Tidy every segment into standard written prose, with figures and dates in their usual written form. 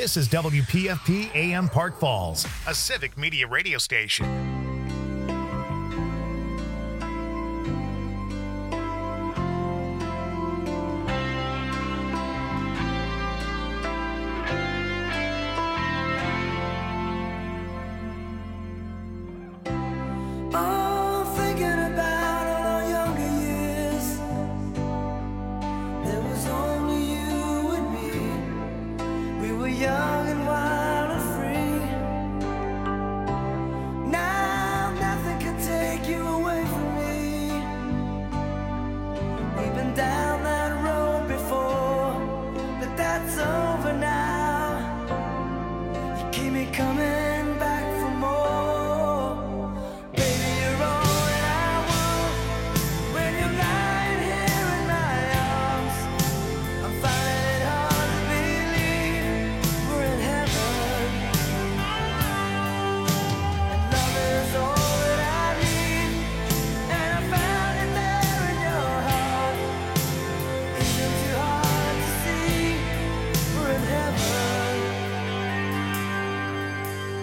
This is WPFP AM Park Falls, a civic media radio station. Young and wild and free. Now nothing can take you away from me. We've been down that road before, but that's over now. You keep me coming back for more. Baby, you're all that I want. When you're lying here in my arms, I'm finding it hard to believe we're in heaven. And love is all that I need, and I found it there in your heart. Isn't too hard to see we're in heaven.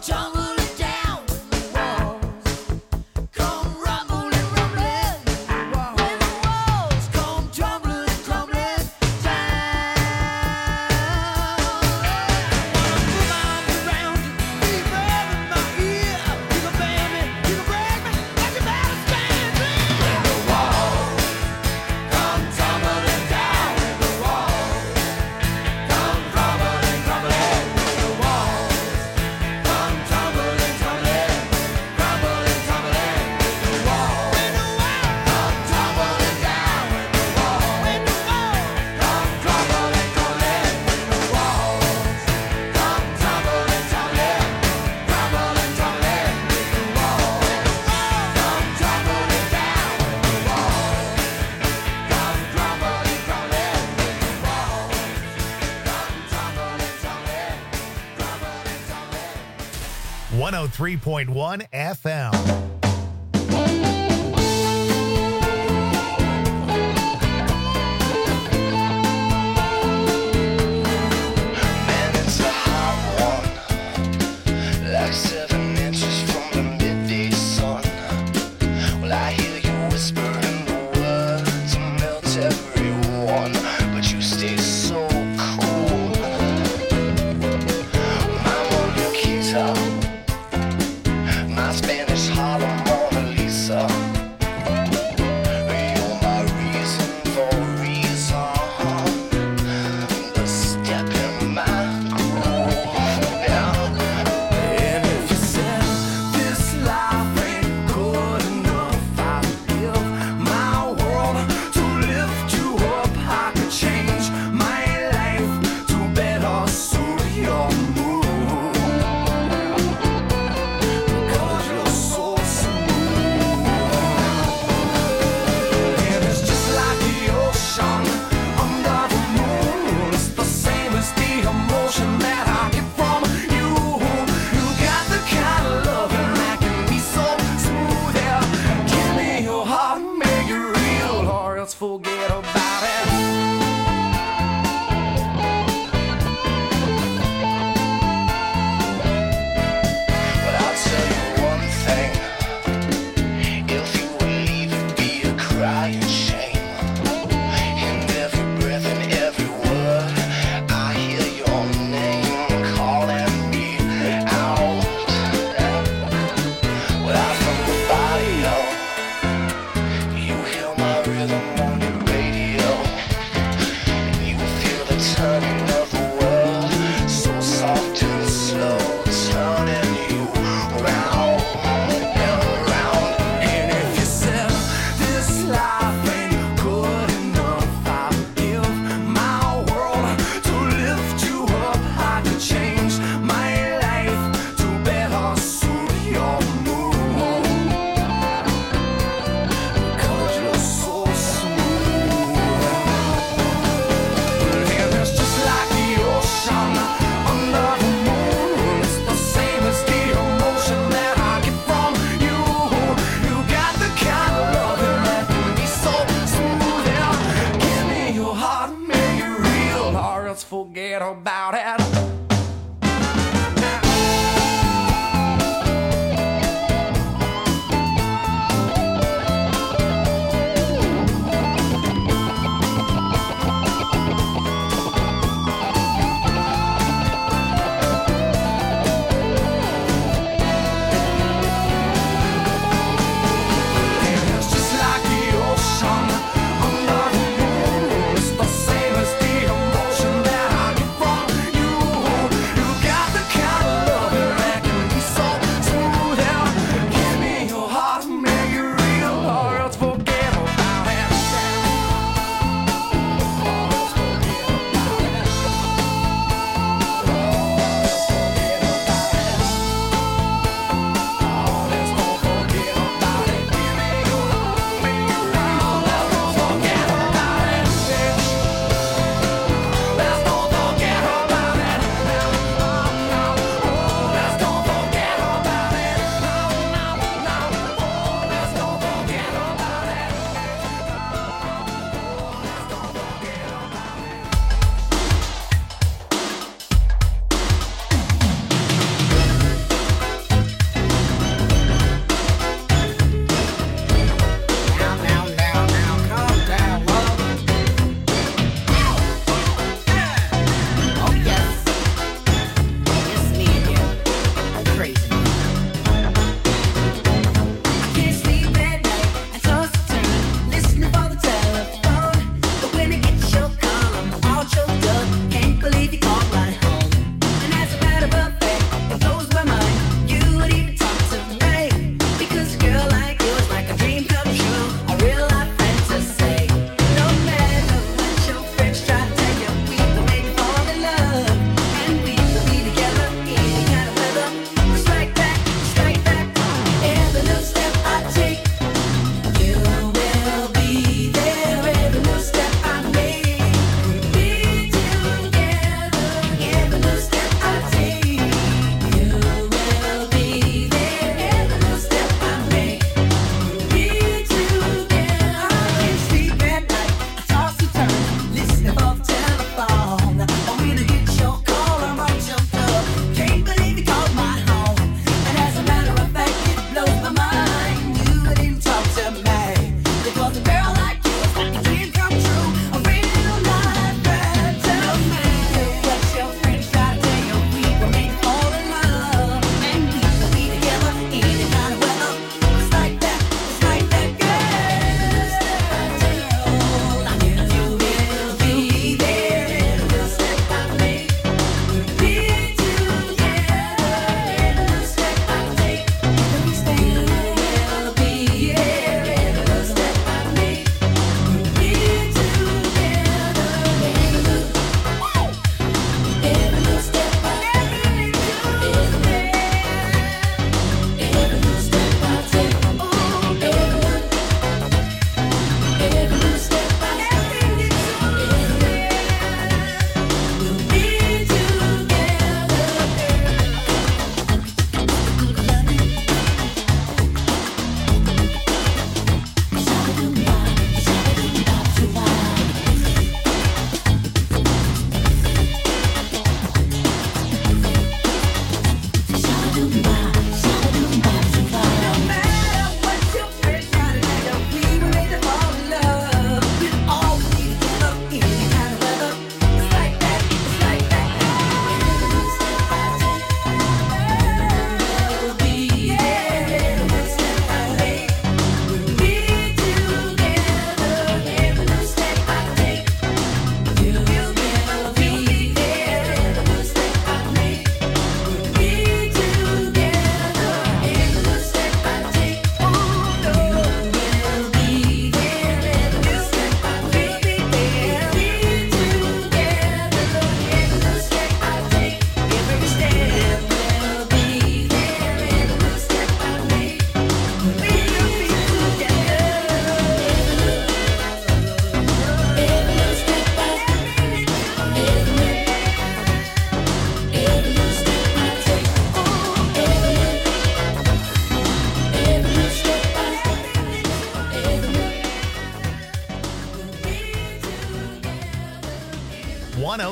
103.1 FM. Spanish Harlem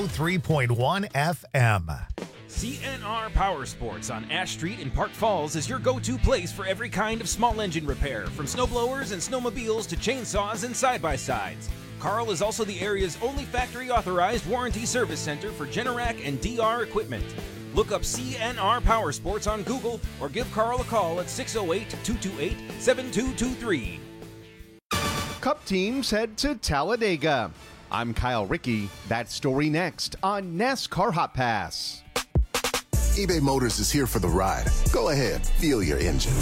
103.1 FM. CNR Power Sports on Ash Street in Park Falls is your go-to place for every kind of small engine repair, from snowblowers and snowmobiles to chainsaws and side-by-sides. Carl is also the area's only factory-authorized warranty service center for Generac and DR equipment. Look up CNR Power Sports on Google or give Carl a call at 608-228-7223. Cup teams head to Talladega. I'm Kyle Rickey. That story next on NASCAR Hot Pass. eBay Motors is here for the ride. Go ahead, feel your engine.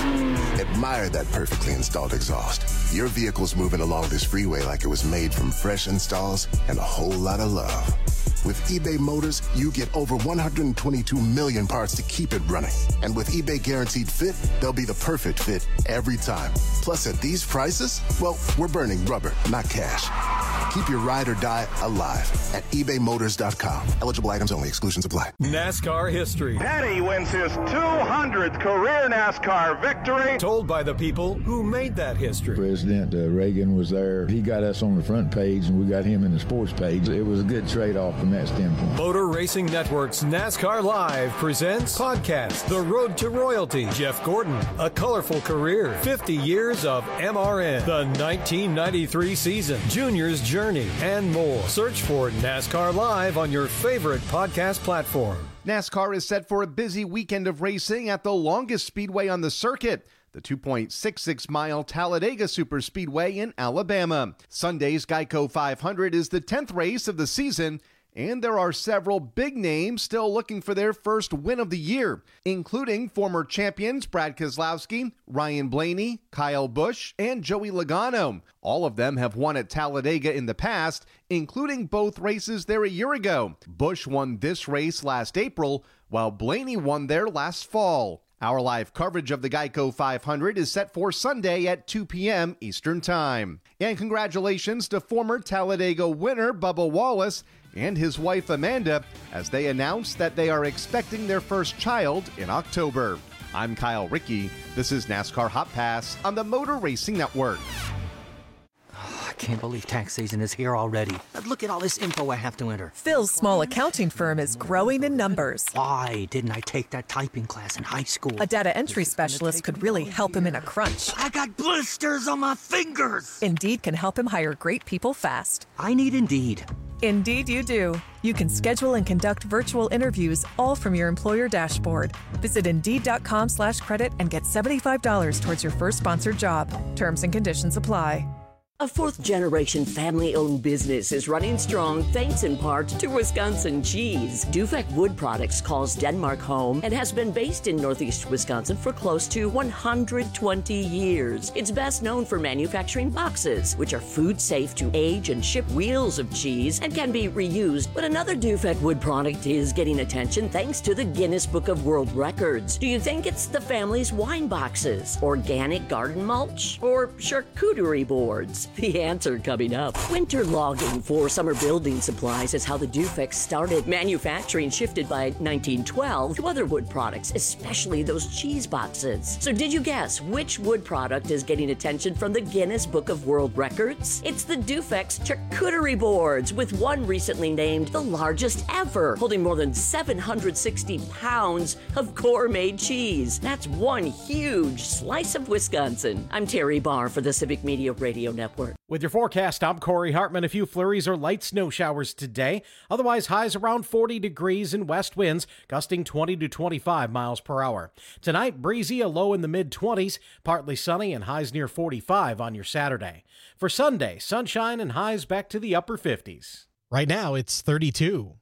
Admire that perfectly installed exhaust. Your vehicle's moving along this freeway like it was made from fresh installs and a whole lot of love. With eBay Motors, you get over 122 million parts to keep it running. And with eBay Guaranteed Fit, they'll be the perfect fit every time. Plus, at these prices, well, we're burning rubber, not cash. Keep your ride or die alive at ebaymotors.com. Eligible items only. Exclusions apply. NASCAR history. Petty wins his 200th career NASCAR victory. Told by the people who made that history. President Reagan was there. He got us on the front page, and we got him in the sports page. It was a good trade-off from that standpoint. Motor Racing Network's NASCAR Live presents podcast The Road to Royalty. Jeff Gordon, A Colorful Career, 50 Years of MRN, the 1993 season, Junior's Journey, and more. Search for NASCAR Live on your favorite podcast platform. NASCAR is set for a busy weekend of racing at the longest speedway on the circuit, the 2.66-mile Talladega Superspeedway in Alabama. Sunday's Geico 500 is the 10th race of the season, and there are several big names still looking for their first win of the year, including former champions Brad Keselowski, Ryan Blaney, Kyle Busch, and Joey Logano. All of them have won at Talladega in the past, including both races there a year ago. Busch won this race last April, while Blaney won there last fall. Our live coverage of the Geico 500 is set for Sunday at 2 p.m. Eastern Time. And congratulations to former Talladega winner Bubba Wallace and his wife Amanda as they announced that they are expecting their first child in October. I'm Kyle Rickey. This is NASCAR Hot Pass on the Motor Racing Network. I can't believe tax season is here already. Look at all this info I have to enter. Phil's small accounting firm is growing in numbers. Why didn't I take that typing class in high school? A data entry specialist could really help him in a crunch. I got blisters on my fingers. Indeed can help him hire great people fast. I need Indeed. Indeed you do. You can schedule and conduct virtual interviews all from your employer dashboard. Visit Indeed.com/credit and get $75 towards your first sponsored job. Terms and conditions apply. A fourth-generation family-owned business is running strong thanks in part to Wisconsin cheese. Dufek Wood Products calls Denmark home and has been based in Northeast Wisconsin for close to 120 years. It's best known for manufacturing boxes, which are food-safe to age and ship wheels of cheese and can be reused. But another Dufek Wood product is getting attention thanks to the Guinness Book of World Records. Do you think it's the family's wine boxes, organic garden mulch, or charcuterie boards? The answer coming up. Winter logging for summer building supplies is how the Dufek started. Manufacturing shifted by 1912 to other wood products, especially those cheese boxes. So did you guess which wood product is getting attention from the Guinness Book of World Records? It's the Dufek's charcuterie boards, with one recently named the largest ever, holding more than 760 pounds of gourmet cheese. That's one huge slice of Wisconsin. I'm Terry Barr for the Civic Media Radio Network. With your forecast, I'm Corey Hartman. A few flurries or light snow showers today. Otherwise, highs around 40 degrees and west winds, gusting 20 to 25 miles per hour. Tonight, breezy, a low in the mid-20s, partly sunny and highs near 45 on your Saturday. For Sunday, sunshine and highs back to the upper 50s. Right now, it's 32.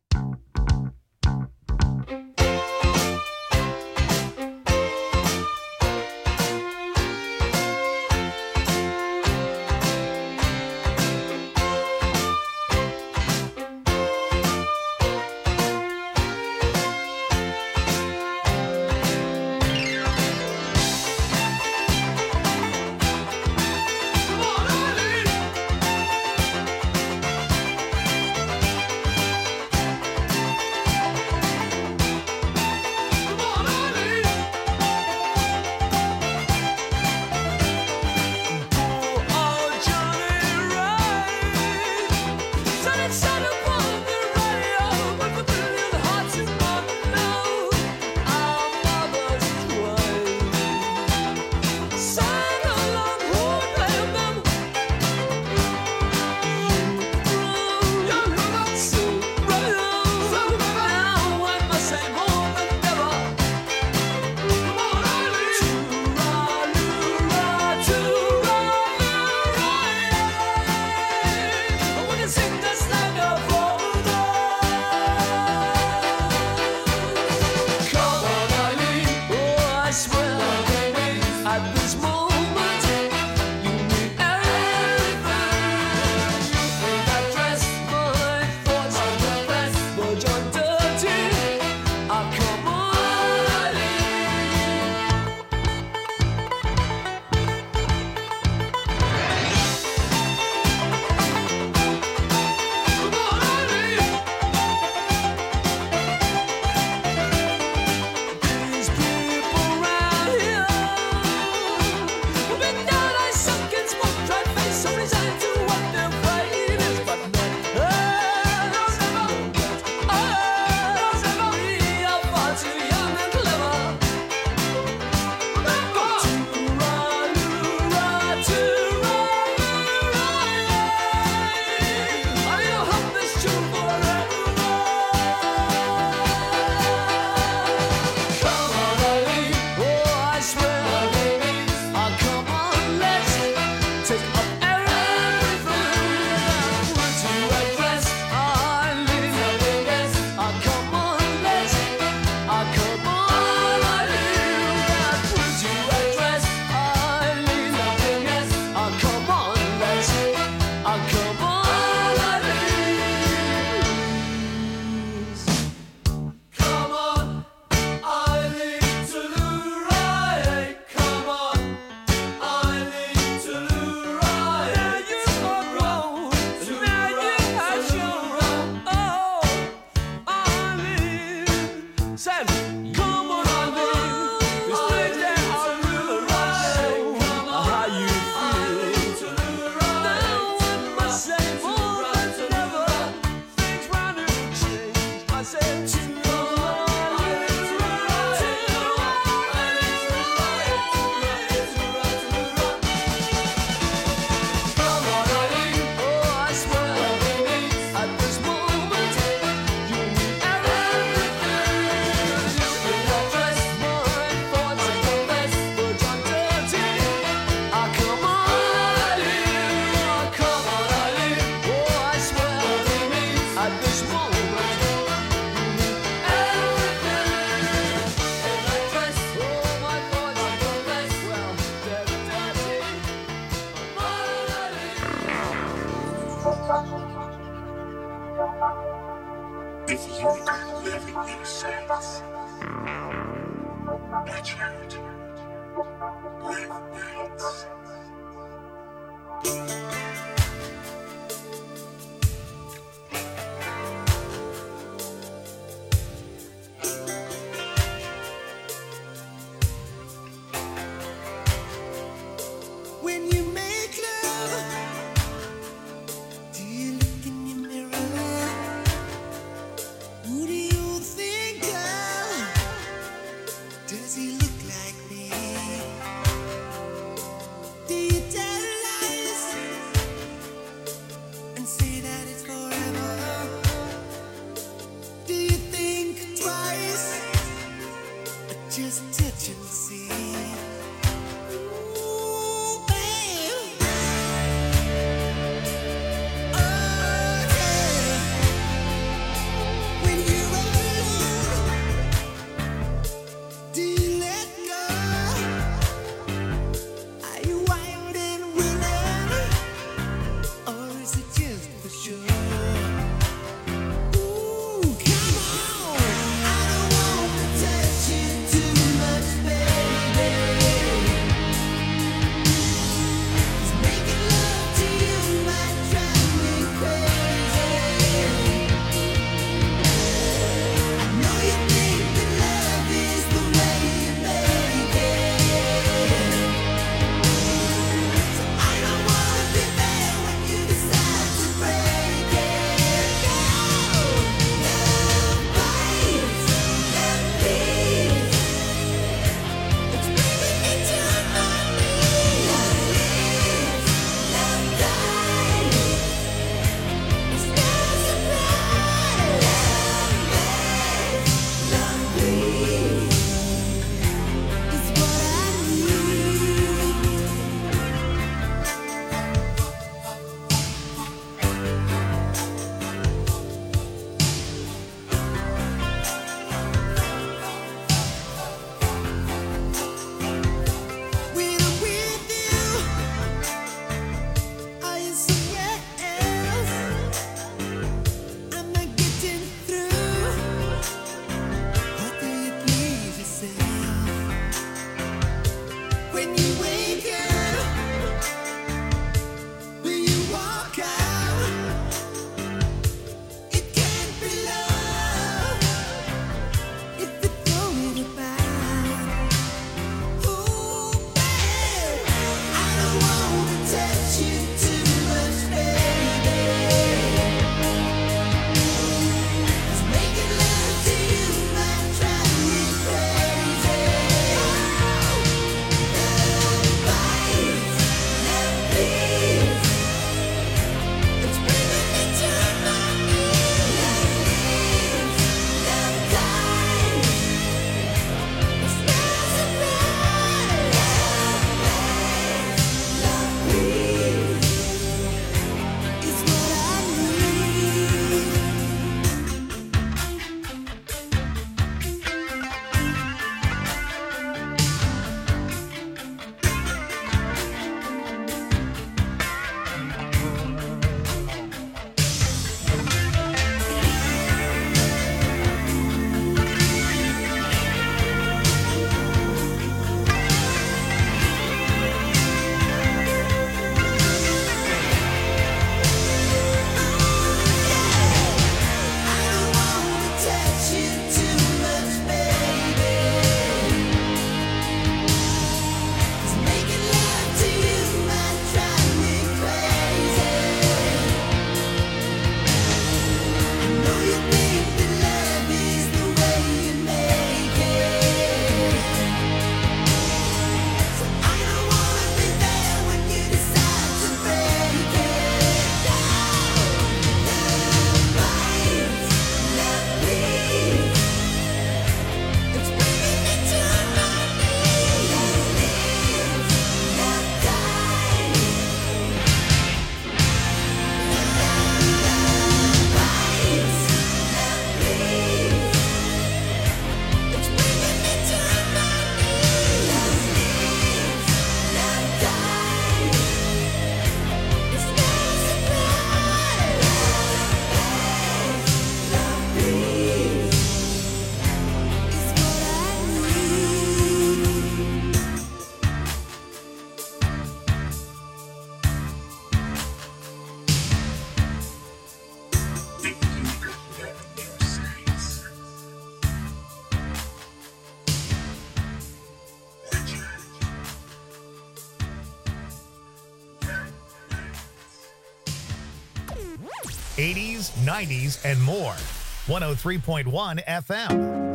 80s, 90s, and more. 103.1 FM.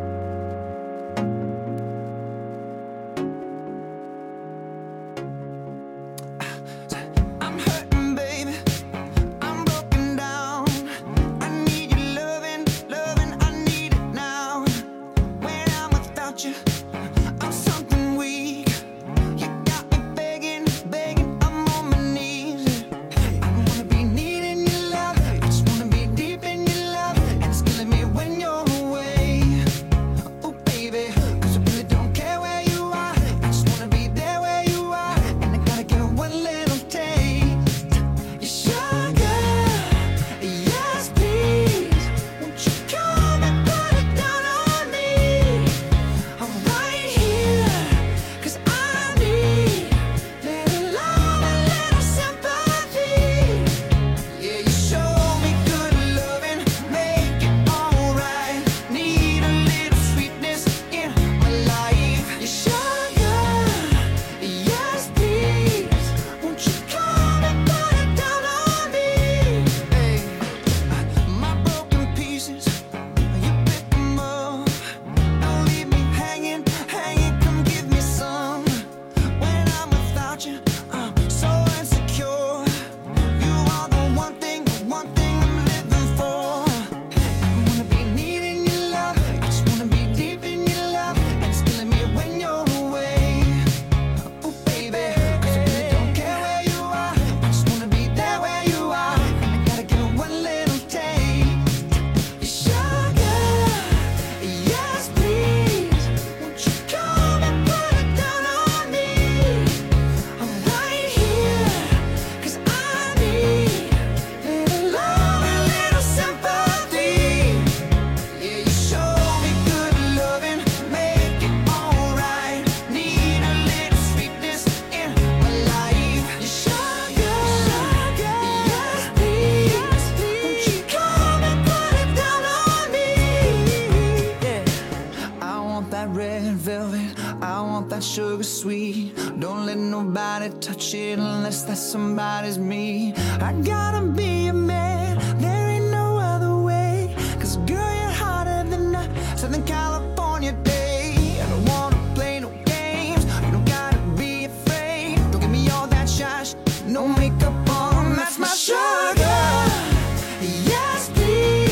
Sugar sweet, don't let nobody touch it unless that somebody's me. I gotta be a man, there ain't no other way. 'Cause girl, you're hotter than a Southern California day. I don't wanna play no games, you don't gotta be afraid. Don't give me all that shy no makeup on, that's my sugar. Yes, please.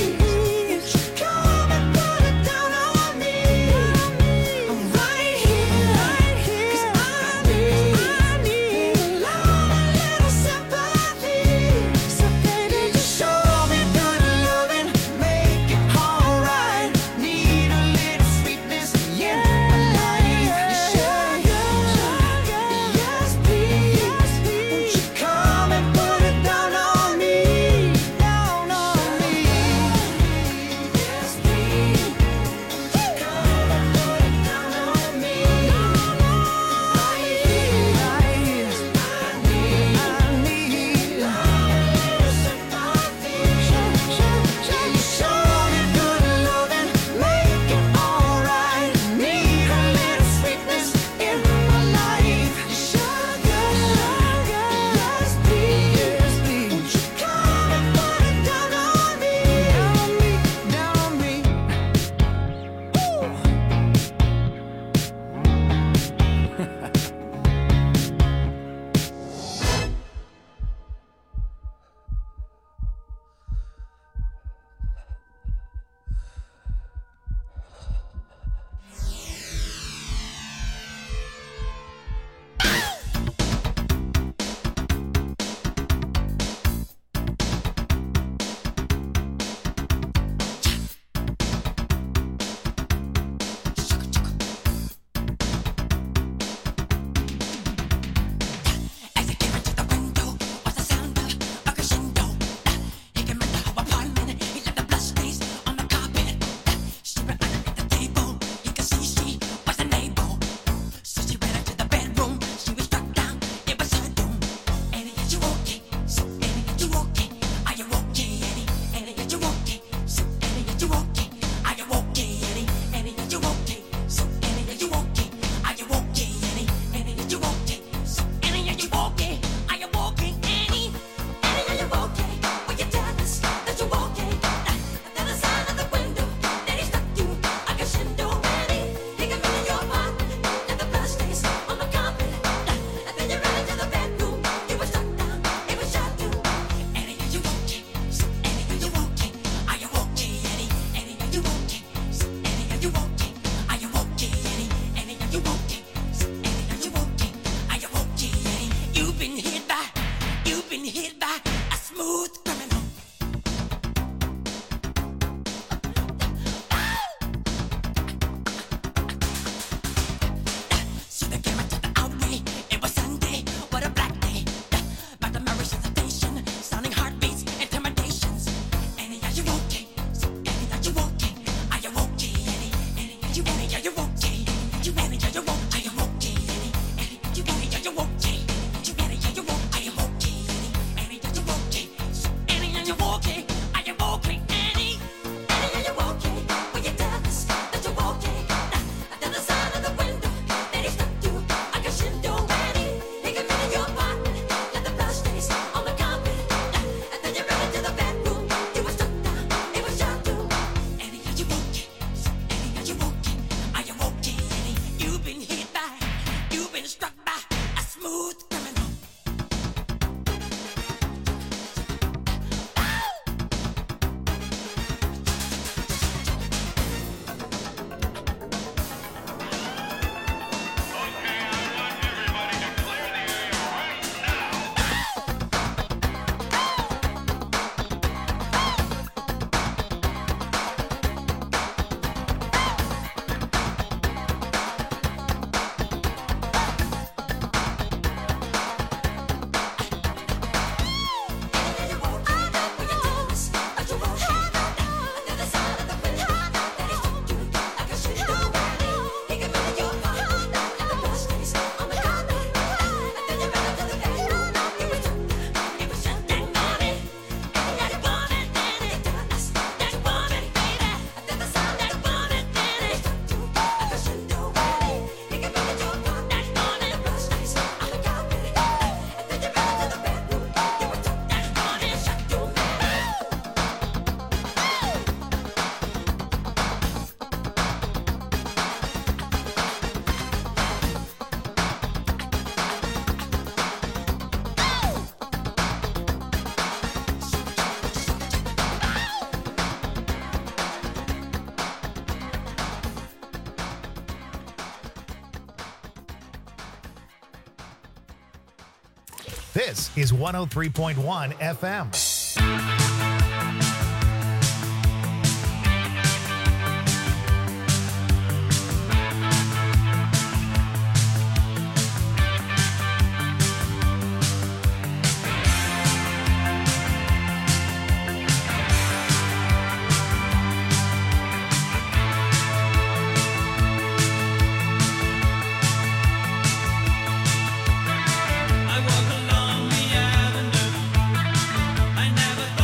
This is 103.1 FM. I walk along the avenue. I never thought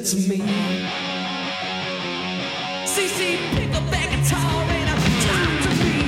to me. CC, pick up that guitar and talk to me.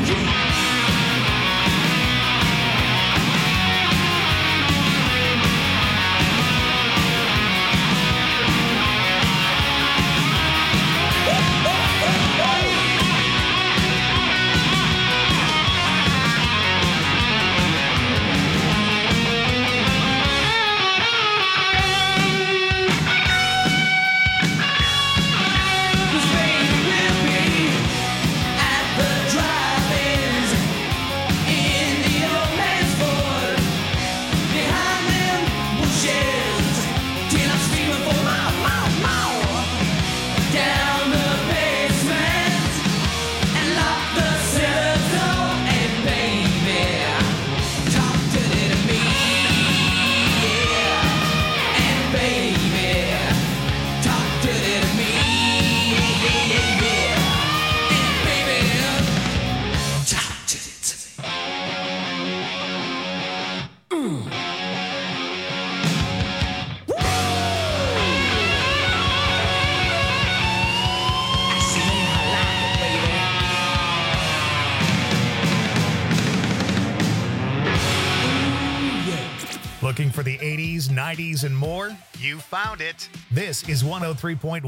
Looking for the 80s, 90s, and more? You found it. This is 103.1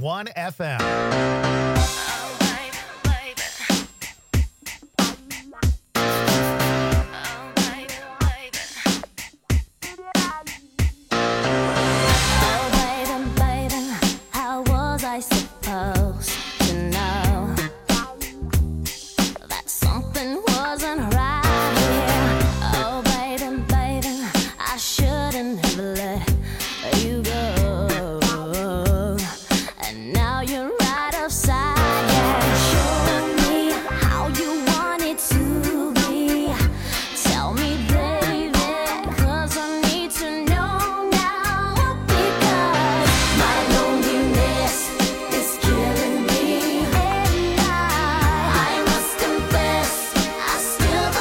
FM. Still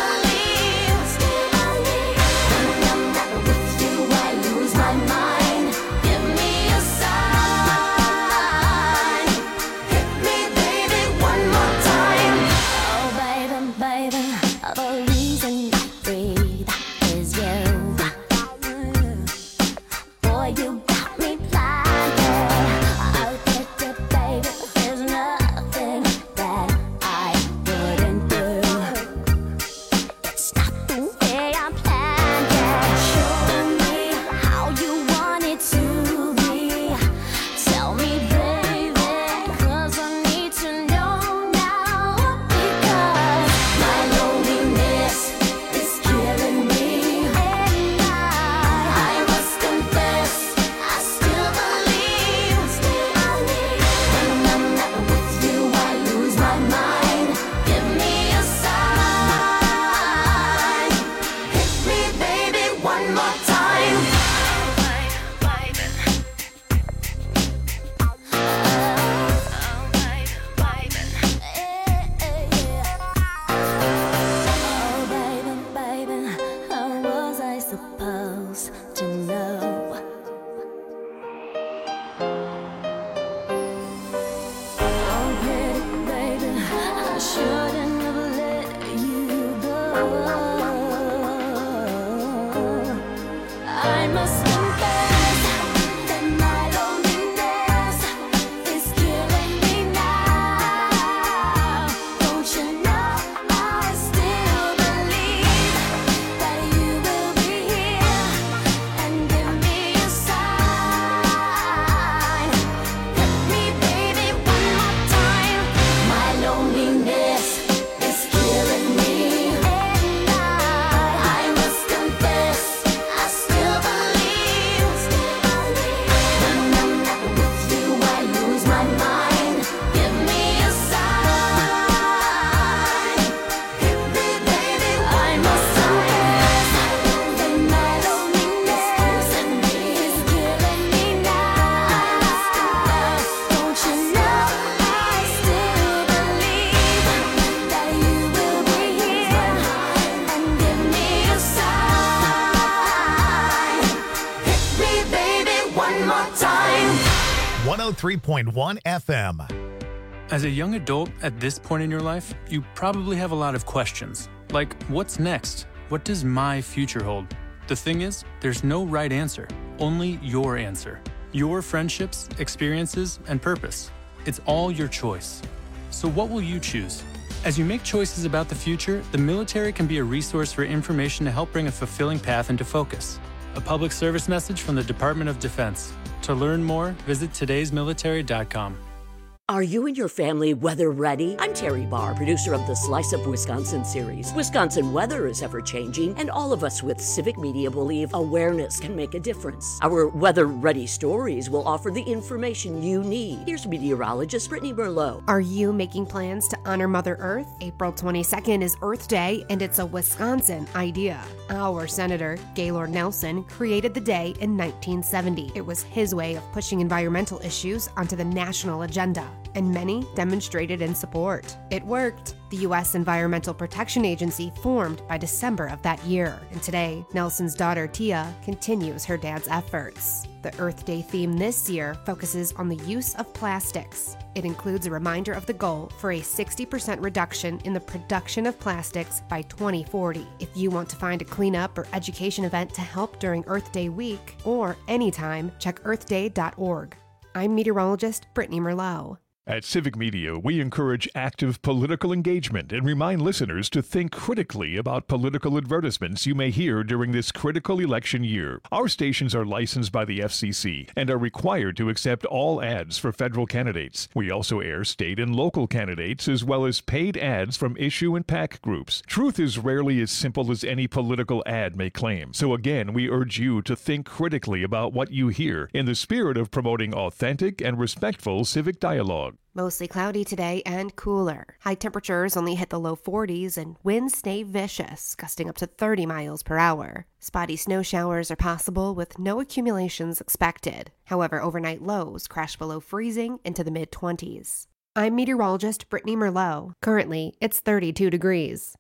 103.1 FM. As a young adult at this point in your life, you probably have a lot of questions. Like, what's next? What does my future hold? The thing is, there's no right answer, only your answer. Your friendships, experiences, and purpose. It's all your choice. So what will you choose? As you make choices about the future, the military can be a resource for information to help bring a fulfilling path into focus. A public service message from the Department of Defense. To learn more, visit todaysmilitary.com. Are you and your family weather ready? I'm Terry Barr, producer of the Slice of Wisconsin series. Wisconsin weather is ever-changing, and all of us with Civic Media believe awareness can make a difference. Our weather-ready stories will offer the information you need. Here's meteorologist Brittany Merlot. Are you making plans to honor Mother Earth? April 22nd is Earth Day, and it's a Wisconsin idea. Our Senator, Gaylord Nelson, created the day in 1970. It was his way of pushing environmental issues onto the national agenda, and many demonstrated in support. It worked. The U.S. Environmental Protection Agency formed by December of that year, and today, Nelson's daughter Tia continues her dad's efforts. The Earth Day theme this year focuses on the use of plastics. It includes a reminder of the goal for a 60% reduction in the production of plastics by 2040. If you want to find a cleanup or education event to help during Earth Day week or anytime, check earthday.org. I'm meteorologist Brittany Merlot. At Civic Media, we encourage active political engagement and remind listeners to think critically about political advertisements you may hear during this critical election year. Our stations are licensed by the FCC and are required to accept all ads for federal candidates. We also air state and local candidates as well as paid ads from issue and PAC groups. Truth is rarely as simple as any political ad may claim. So again, we urge you to think critically about what you hear in the spirit of promoting authentic and respectful civic dialogue. Mostly cloudy today and cooler. High temperatures only hit the low 40s and winds stay vicious, gusting up to 30 miles per hour. Spotty snow showers are possible with no accumulations expected. However, overnight lows crash below freezing into the mid-20s. I'm meteorologist Brittany Merlot. Currently, it's 32 degrees.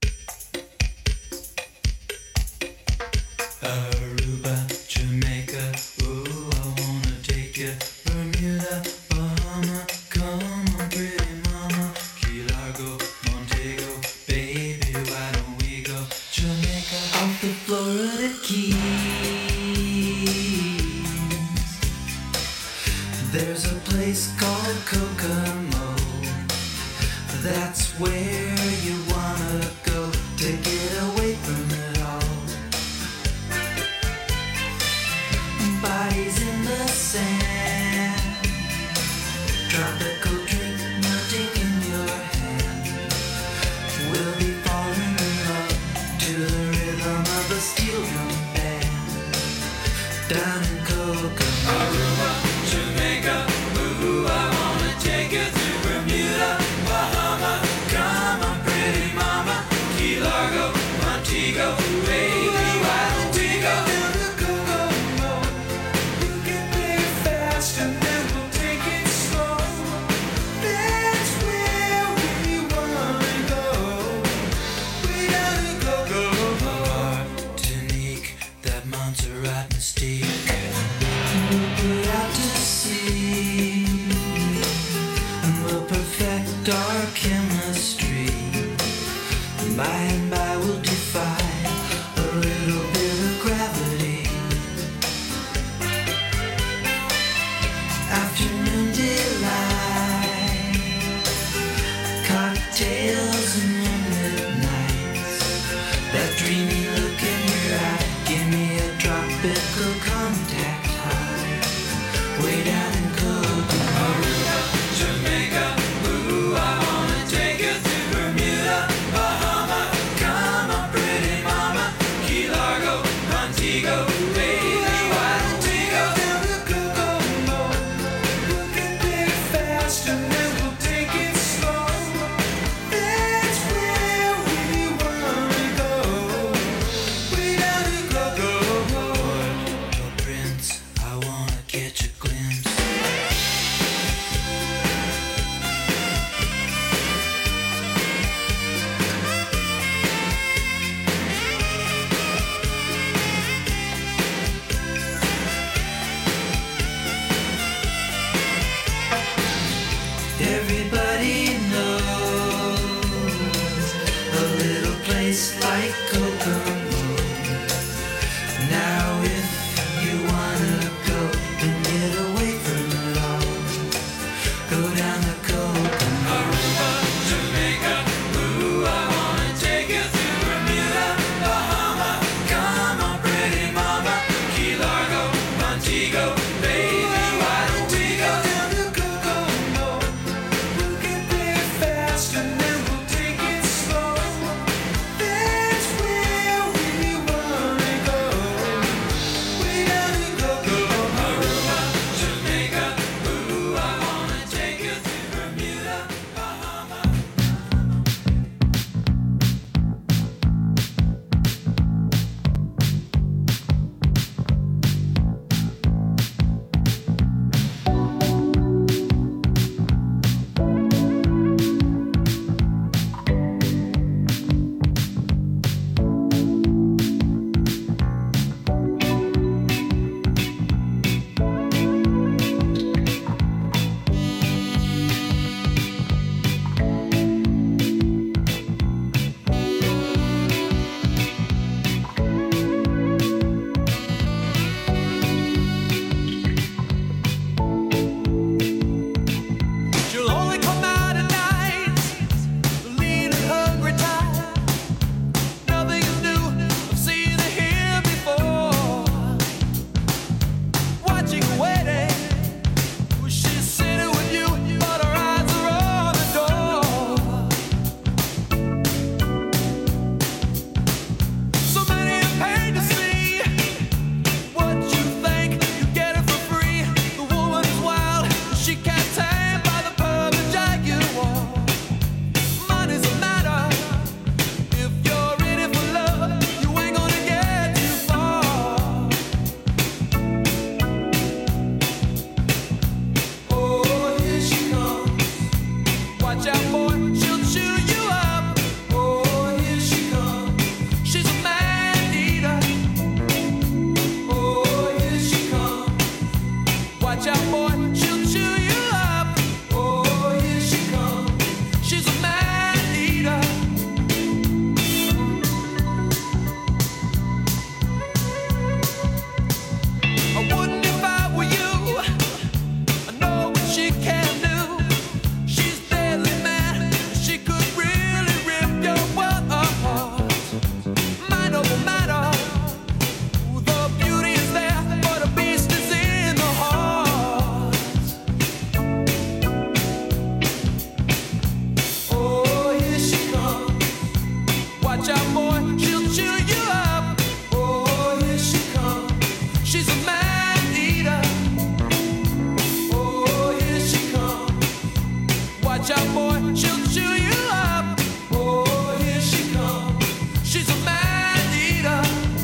Aruba, Jamaica, ooh, I wanna take you. Bermuda, Bahama, come on, pretty mama. Key Largo, Montego, baby, why don't we go? Jamaica, off the Florida Keys. There's a place called Kokomo. That's where you wanna go to get away from it all. Bodies in the sand, tropical drink melting in your hand. We'll be falling in love to the rhythm of a steel drum band. Down in Kokomo, Aruba, Jamaica, ooh, I wanna take you to Bermuda, Bahama. Come on, pretty mama, Key Largo, Montego, baby, why don't we go? And then we'll take it slow. That's where we wanna go. We gotta go. Martinique, that Montserrat mystique. We'll put out to sea, and we'll perfect our chemistry. By and by we'll defy a little bit of gravity. Afternoon delight, cocktails and moonlit nights. That dreamy look in your eye, give me a tropical contact high. Way down in Kokomo, Aruba, Jamaica, ooh, I wanna take you to Bermuda, Bahama. tastes like cocoa. Now if you wanna go and get away from it all, go down the cocoa. Aruba, Jamaica, ooh, I wanna take you through Bermuda, Bahama. Come on, pretty mama, Key Largo, Montego, baby, why don't we go down the cocoa? We'll get there fast and then we'll take it slow. That's where we wanna go. We down the cocoa. Aruba, Jamaica, ooh, I wanna take you through Bermuda, Bahama. She'll only come out at night, lean and hungry tired. Nothing is new, I've seen her here before. Watching her waiting, she's sitting with you, but her eyes are on the door. So many are paid to see what you think, you get it for free. The woman is wild, she can't tame by the pub and jaguar. Money's a matter, if you're in it for love, you ain't gonna get too far. Oh, here she comes. Watch out, boy, she'll chew you up. Oh, here she comes. She's a man eater. Oh, here she comes. Watch out, boy, she'll chew you up. Oh, here she comes. She's a man eater. I wouldn't if I were you. I know what she can do. She's deadly mad. She could really rip your world apart. Mind over matter. The beauty is there, but the beast is in the heart. Oh, here she comes. Watch out, boy, she'll chew you up. Oh, here she comes. She's a man eater. Oh, here she comes. Watch out, boy, she'll chew you up. Oh, here she comes. She's a man eater.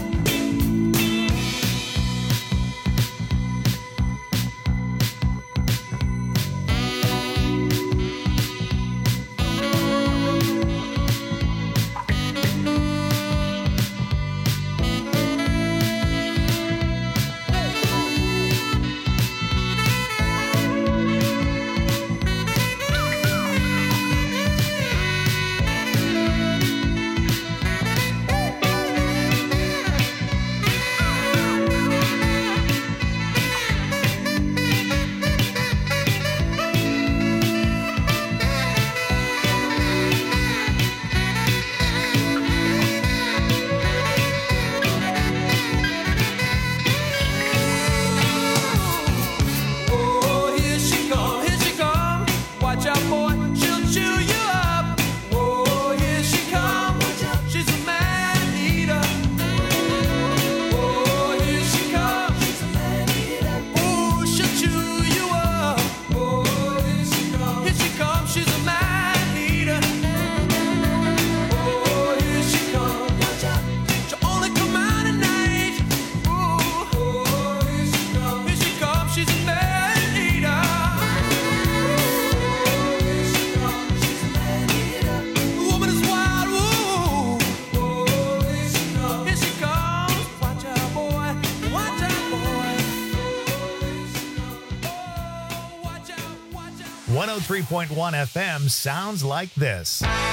Oh, here she comes. Watch out, boy, she'll chew you up. Oh, here she comes. She's a man eater. Oh, here she comes. She's a man eater. Oh, she'll chew you up. Oh, here she comes. Here she comes. She's a man eater. Oh, here she comes. She'll only come out at night. Oh, here she comes. Here she comes. She's a man eater. The woman is wild. Ooh. Here she comes. Watch out, boy. Watch out, boy. 103.1 FM sounds like this.